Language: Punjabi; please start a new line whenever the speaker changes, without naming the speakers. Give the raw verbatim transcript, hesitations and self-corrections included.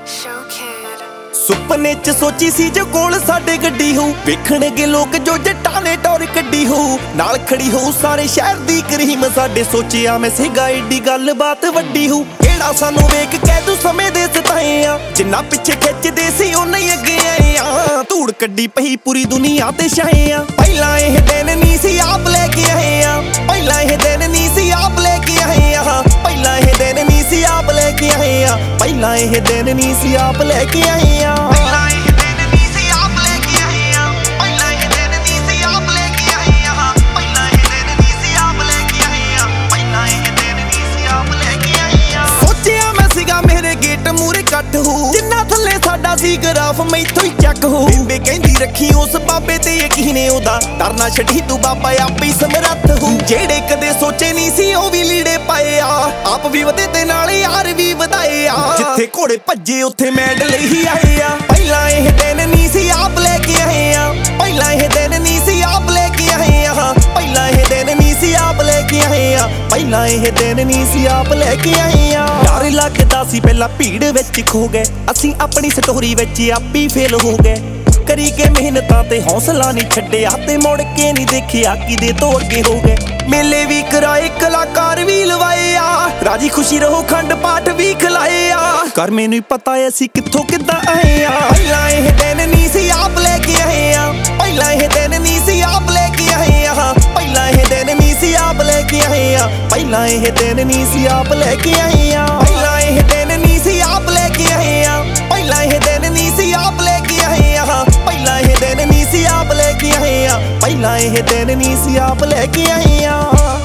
ਸੁਪਨੇ ਚ ਸੋਚੀ ਸੀ ਜੋ ਕੋਲ ਸਾਡੇ ਗੱਡੀ ਹੋਊ, ਵੇਖਣਗੇ ਲੋਕ ਜੋ ਜੱਟਾਂ ਨੇ ਟੌਰ ਕੱਢੀ ਹੋਊ, ਨਾਲ ਖੜੀ ਹੋਊ ਸਾਰੇ ਸ਼ਹਿਰ ਦੀ ਕਰੀਮ ਸਾਡੇ। ਸੋਚਿਆ ਮੈਂ ਸੀਗਾ ਏਡੀ ਗੱਲ ਬਾਤ ਵੱਡੀ ਹੋਊ, ਕਿਹੜਾ ਸਾਨੂੰ ਵੇਖ ਕਹਿ ਤੂੰ ਸਮੇਂ ਦੇ ਸਤਾਏ ਆ, ਜਿੰਨਾ ਪਿੱਛੇ ਖਿੱਚਦੇ ਸੀ ਉਹ ਨਹੀਂ ਅੱਗੇ ਆਏ ਆ। ਧੂੜ ਕੱਢੀ ਪਈ ਪੂਰੀ ਦੁਨੀਆ ਤੇ ਛਾਏ ਆ, ਪਹਿਲਾਂ ਇਹ ਦਿਨ ਨਹੀਂ ਸੀ ਆਪ ਲੈ ਕੇ ਆਏ ਆ, ਪਹਿਲਾਂ ਇਹ ਦਿਨ ਨਹੀਂ ਸੀ ਆਪ ਲੈ ਕੇ ਆਏ ਆ, ਪਹਿਲਾਂ ਇਹ ਦਿਨ ਨਹੀਂ ਸੀ ਆਪ ਲੈ ਕੇ ਆਏ ਆ, ਪਹਿਲਾਂ ਇਹ ਦਿਨ ਨਹੀਂ ਸੀ ਆਪ ਲੈ ਕੇ ਆਏ ਆ। ਪਹਿਲਾਂ ਇਹ ਦਿਨ ਨਹੀਂ ਸੀ ਆਪ ਲੈ ਕੇ ਆਏ ਆ, ਪਹਿਲਾਂ ਇਹ ਦਿਨ ਨਹੀਂ ਸੀ ਆਪ ਲੈ ਕੇ ਆਏ ਆ, ਪਹਿਲਾਂ ਇਹ ਦਿਨ ਨਹੀਂ ਸੀ ਆਪ ਲੈ ਕੇ ਆਏ ਆ, ਪਹਿਲਾਂ ਇਹ ਦਿਨ ਨਹੀਂ ਸੀ ਆਪ ਲੈ ਕੇ ਆਏ ਆ। ਸੋਚਿਆ ਮੈਂ ਸੀਗਾ ਮੇਰੇ ਗੇਟ ਮੂਰੇ ਕੱਟ ਹੋ, ਜਿੰਨਾ ਥੱਲੇ ਸਾਡਾ ਸੀ ਗਰਾਫ ਮੈਥੋਂ ਹੀ ਚੱਕ ਹੋ। ਬੇਬੇ ਕਹਿੰਦੀ ਰੱਖੀ ਉਸ ਬਾਬੇ ਤੇ ਯਕੀਨ ਉਹਦਾ, ਡਰਨਾ ਛੱਡੀ ਤੂੰ ਬਾਬਾ ਆਪੇ ਸਮਰੱਥ ਹੋ। ਜਿਹੜੇ ਕਦੇ ਸੋਚੇ ਨਹੀਂ ਸੀ ਉਹ ਵੀ ਲੀੜੇ ਪਾਏ ਆ, ਆਪ ਵੀ ਵਧੇ ਤੇ ਨਾਲ ਯਾਰ ਵੀ ਵਧਾਏ ਆ। ਜਿੱਥੇ ਘੋੜੇ ਭੱਜੇ ਉੱਥੇ ਮੈਡਲ ਹੀ ਆਏ ਆ, ਪਹਿਲਾਂ ਇਹ ਦਿਨ ਨਹੀਂ ਸੀ ਆਪ ਲੈ ਕੇ ਆਏ ਆ, ਪਹਿਲਾਂ ਇਹ ਦਿਨ ਨਹੀਂ ਸੀ ਆਪ ਲੈ ਕੇ ਆਏ ਆ, ਪਹਿਲਾਂ ਇਹ ਦਿਨ ਨਹੀਂ ਸੀ ਆਪ ਲੈ ਕੇ ਆਏ ਆ, ਪਹਿਲਾਂ ਇਹ ਦਿਨ ਨਹੀਂ ਸੀ ਆਪ ਲੈ ਕੇ ਆਏ ਆ। ਡਰ ਲੱਗਦਾ ਸੀ ਪਹਿਲਾਂ ਭੀੜ ਵਿੱਚ ਖੋ ਗਏ, ਅਸੀਂ ਆਪਣੀ ਸਟੋਰੀ ਵਿੱਚ ਆਪੀ ਫੇਲ ਹੋ ਗਏ। ਕਰੀ ਕੇ ਮਿਹਨਤਾਂ ਤੇ ਹੌਸਲਾ ਨਹੀਂ ਛੱਡਿਆ, ਤੇ ਮੁੜ ਕੇ ਨਹੀਂ ਦੇਖਿਆ ਕਿਦੇ ਤੋਂ ਅੱਗੇ ਹੋ ਗਏ। ਮੇਲੇ ਵੀ ਕਰਾਏ ਕਲਾਕਾਰ ਵੀ ਲਵਾਏ ਆ, ਰਾਜੀ ਖੁਸ਼ੀ ਰਹੋ ਖੰਡ ਪਾਠ ਵੀ ਖਿਲਾਏ ਆ। ਕਰ ਮੈਨੂੰ ਪਤਾ ਅਸੀਂ ਕਿੱਥੋਂ ਕਿੱਦਾਂ ਆਏ ਆ, ਪਹਿਲਾਂ ਇਹ ਦਿਨ ਨਹੀਂ ਸੀ ਆਪ ਲੈ ਕੇ ਆਏ ਆ, ਪਹਿਲਾਂ ਇਹ ਦਿਨ ਨਹੀਂ ਸੀ ਆਪ ਲੈ ਕੇ ਆਏ ਆ, ਪਹਿਲਾਂ ਇਹ ਦਿਨ ਨਹੀਂ ਸੀ ਆਪ ਲੈ ਕੇ ਆਏ ਆ, ਪਹਿਲਾਂ ਇਹ ਦਿਨ ਨਹੀਂ ਸੀ ਆਪ ਲੈ ਕੇ ਆਏ ਆ। ਪਹਿਲਾਂ ਇਹ ਦਿਨ ਨਹੀਂ ਸੀ ਆਪ ਲੈ ਕੇ ਆਏ ਆ, ਪਹਿਲਾਂ ਇਹ ਦਿਨ ਨਹੀਂ ਸੀ ਆਪ ਲੈ ਕੇ ਆਏ ਆ, ਪਹਿਲਾਂ ਇਹ ਦਿਨ ਨਹੀਂ ਸੀ ਆਪ ਲੈ ਕੇ ਆਏ ਆ, ਪਹਿਲਾਂ ਇਹ ਦਿਨ ਨਹੀਂ ਸੀ ਆਪ ਲੈ ਕੇ ਆਏ ਆ।